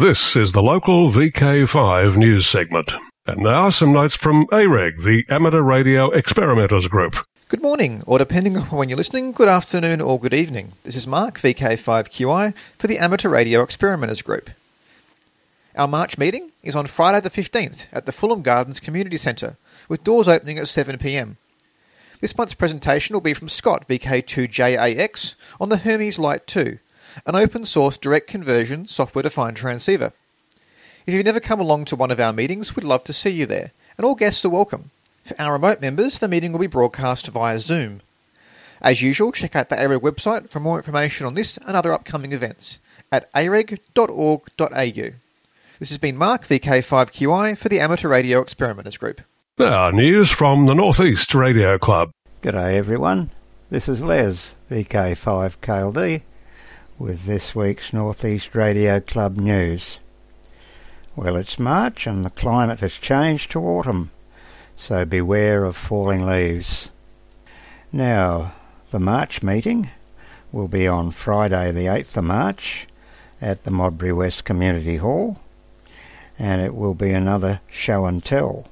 This is the local VK5 news segment. And now some notes from AREG, the Amateur Radio Experimenters Group. Good morning, or depending on when you're listening, good afternoon or good evening. This is Mark, VK5QI, for the Amateur Radio Experimenters Group. Our March meeting is on Friday the 15th at the Fulham Gardens Community Centre, with doors opening at 7pm. This month's presentation will be from Scott, VK2JAX, on the Hermes Lite 2, an open-source direct conversion software-defined transceiver. If you've never come along to one of our meetings, we'd love to see you there, and all guests are welcome. For our remote members, the meeting will be broadcast via Zoom. As usual, check out the AREG website for more information on this and other upcoming events at areg.org.au. This has been Mark, VK5QI, for the Amateur Radio Experimenters Group. Now, news from the North East Radio Club. G'day everyone, this is Les, VK5KLD, with this week's North East Radio Club news. Well, it's March and the climate has changed to autumn, so beware of falling leaves. Now, the March meeting will be on Friday the 8th of March at the Modbury West Community Hall, and it will be another show and tell.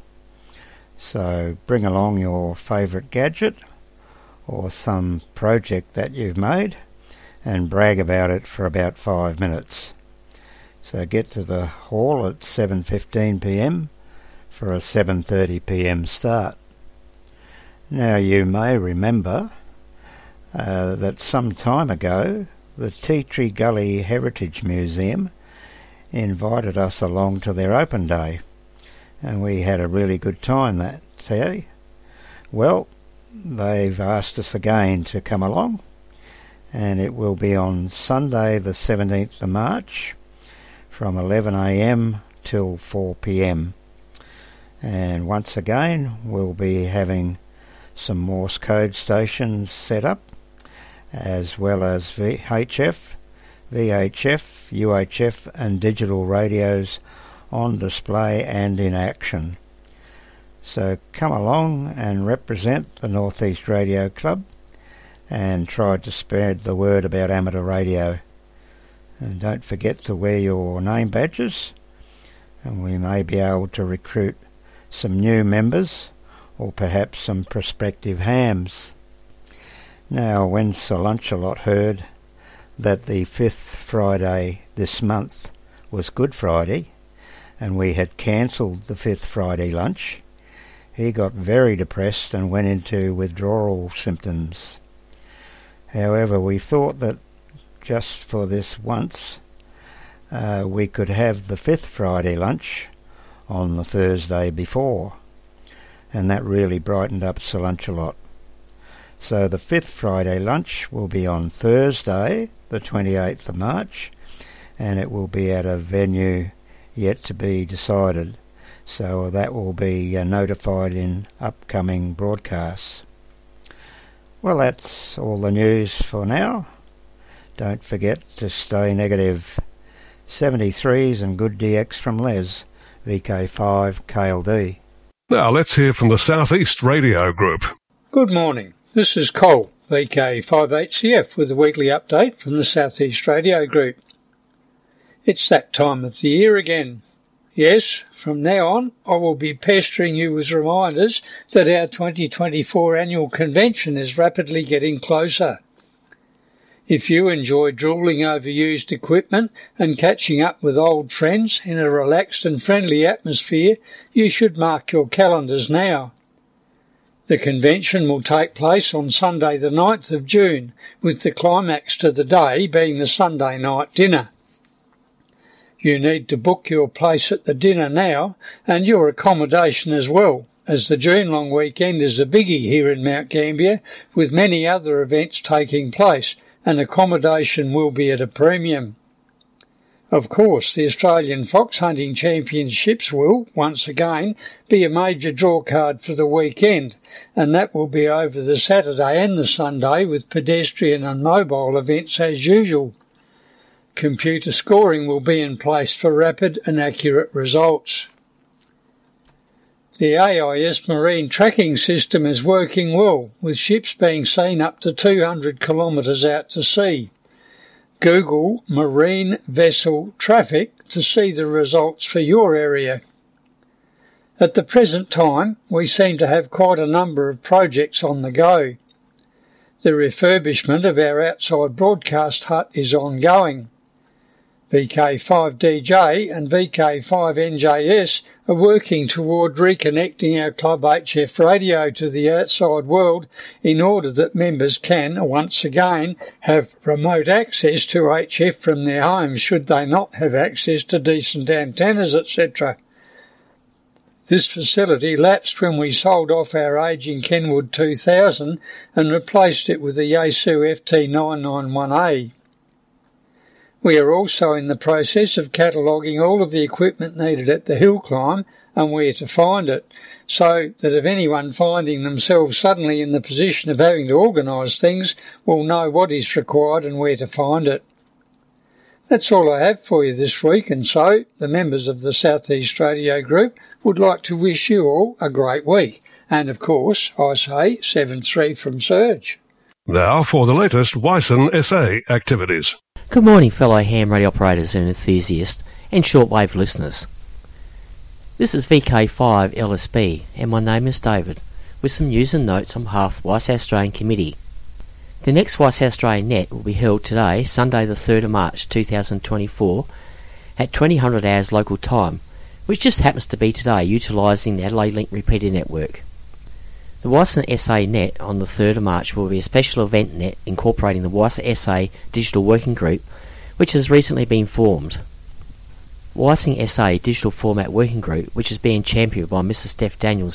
So bring along your favourite gadget or some project that you've made and brag about it for about 5 minutes. So get to the hall at 7:15pm for a 7:30pm start. Now you may remember that some time ago the Tea Tree Gully Heritage Museum invited us along to their open day, and we had a really good time that day. Well, they've asked us again to come along, and it will be on Sunday the 17th of March from 11am till 4pm. And once again, we'll be having some Morse code stations set up, as well as VHF, UHF and digital radios on display and in action. So come along and represent the North East Radio Club and try to spread the word about amateur radio. And don't forget to wear your name badges, and we may be able to recruit some new members or perhaps some prospective hams. Now, when Sir Lunchalot heard that the 5th Friday this month was Good Friday and we had cancelled the 5th Friday lunch, he got very depressed and went into withdrawal symptoms. However, we thought that just for this once, we could have the 5th Friday lunch on the Thursday before, and that really brightened up Sir Lunchalot. So the 5th Friday lunch will be on Thursday, the 28th of March, and it will be at a venue yet to be decided, so that will be notified in upcoming broadcasts. Well, that's all the news for now. Don't forget to stay negative. 73s and good DX from Les, VK5KLD. Now let's hear from the South East Radio Group. Good morning. This is Cole, VK5HCF, with a weekly update from the South East Radio Group. It's that time of the year again. Yes, from now on I will be pestering you with reminders that our 2024 annual convention is rapidly getting closer. If you enjoy drooling over used equipment and catching up with old friends in a relaxed and friendly atmosphere, you should mark your calendars now. The convention will take place on Sunday the 9th of June, with the climax to the day being the Sunday night dinner. You need to book your place at the dinner now and your accommodation as well, as the June long weekend is a biggie here in Mount Gambier, with many other events taking place, and accommodation will be at a premium. Of course, the Australian Fox Hunting Championships will, once again, be a major drawcard for the weekend, and that will be over the Saturday and the Sunday with pedestrian and mobile events as usual. Computer scoring will be in place for rapid and accurate results. The AIS marine tracking system is working well, with ships being seen up to 200 kilometres out to sea. Google Marine Vessel Traffic to see the results for your area. At the present time, we seem to have quite a number of projects on the go. The refurbishment of our outside broadcast hut is ongoing. VK5DJ and VK5NJS are working toward reconnecting our Club HF radio to the outside world in order that members can, once again, have remote access to HF from their homes should they not have access to decent antennas, etc. This facility lapsed when we sold off our aging Kenwood 2000 and replaced it with the Yaesu FT991A. We are also in the process of cataloguing all of the equipment needed at the hill climb and where to find it, so that if anyone finding themselves suddenly in the position of having to organise things will know what is required and where to find it. That's all I have for you this week, and so the members of the South East Radio Group would like to wish you all a great week. And of course, I say 7-3 from Serge. Now for the latest Wyson SA activities. Good morning, fellow ham radio operators and enthusiasts and shortwave listeners. This is VK5 LSB and my name is David, with some news and notes on behalf of the Wyson Australian Committee. The next Wyson Australian Net will be held today, Sunday the 3rd of March 2024, at 2000 hours local time, which just happens to be today, utilising the Adelaide Link repeater network. The Wyson SA Net on the 3rd of March will be a special event net incorporating the Wyson SA Digital Working Group, which has recently been formed. Wyson SA Digital Format Working Group, which is being championed by Mr. Steph Daniels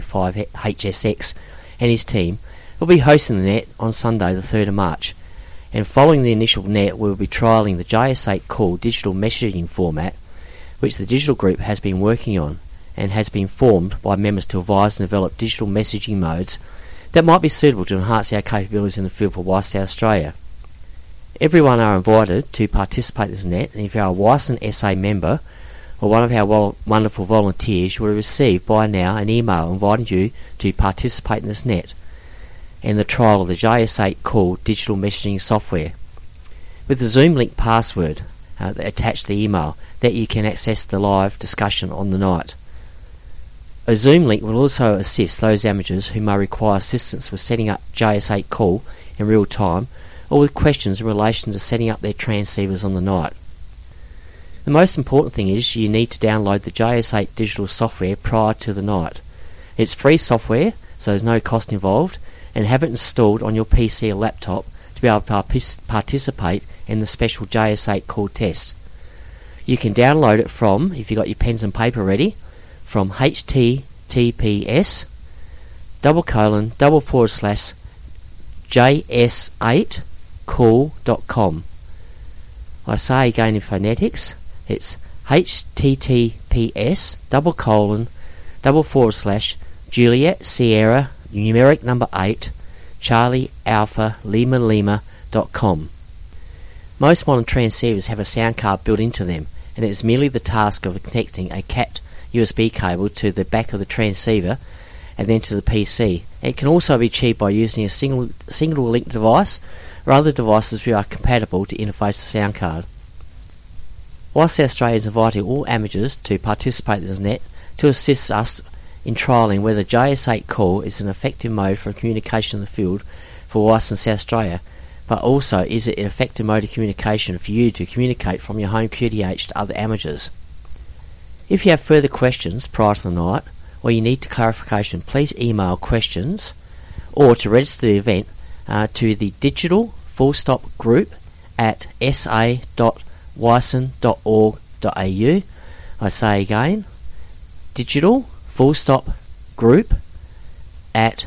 VK5HSX and his team, will be hosting the net on Sunday the 3rd of March, and following the initial net we will be trialling the JS8 Call digital messaging format, which the digital group has been working on and has been formed by members to advise and develop digital messaging modes that might be suitable to enhance our capabilities in the field for Wyson Australia. Everyone are invited to participate in this net, and if you are a Wyson SA member or one of our wonderful volunteers, you will receive by now an email inviting you to participate in this net and the trial of the JS8 Call digital messaging software, with the Zoom link password attached to the email that you can access the live discussion on the night. A Zoom link will also assist those amateurs who may require assistance with setting up JS8 Call in real time or with questions in relation to setting up their transceivers on the night. The most important thing is you need to download the JS8 digital software prior to the night. It's free software, so there's no cost involved, and have it installed on your PC or laptop to be able to participate in the special JS8 Call test. You can download it from, if you've got your pens and paper ready, from https://js8call.com. I say again in phonetics, it's https://Juliet Sierra numeric number 8 Charlie Alpha Lima Lima.com. Most modern transceivers have a sound card built into them, and it is merely the task of connecting a CAT USB cable to the back of the transceiver and then to the PC. It can also be achieved by using a single link device or other devices which are compatible to interface the sound card. Wyson Australia is inviting all amateurs to participate in this net to assist us in trialling whether JS8 Call is an effective mode for communication in the field for Wyson South Australia, but also is it an effective mode of communication for you to communicate from your home QTH to other amateurs. If you have further questions prior to the night, or you need clarification, please email questions or to register the event to the digital group at sa.wyson.org.au. I say again, digital group at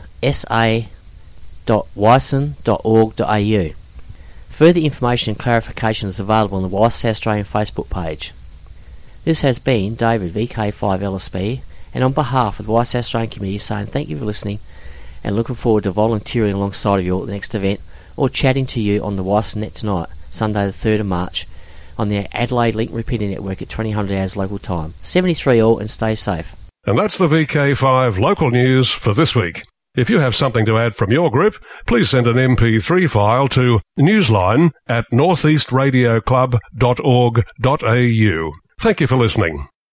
sa.wyson.org.au. Further information and clarification is available on the Wyson Australian Facebook page. This has been David VK5 LSB, and on behalf of the Wyson Australian Committee saying thank you for listening and looking forward to volunteering alongside of you at the next event or chatting to you on the Wyson Net tonight, Sunday the 3rd of March, on the Adelaide Link repeater network at 2000 hours local time. 73 all and stay safe. And that's the VK5 local news for this week. If you have something to add from your group, please send an MP3 file to newsline@northeastradioclub.org.au. Thank you for listening.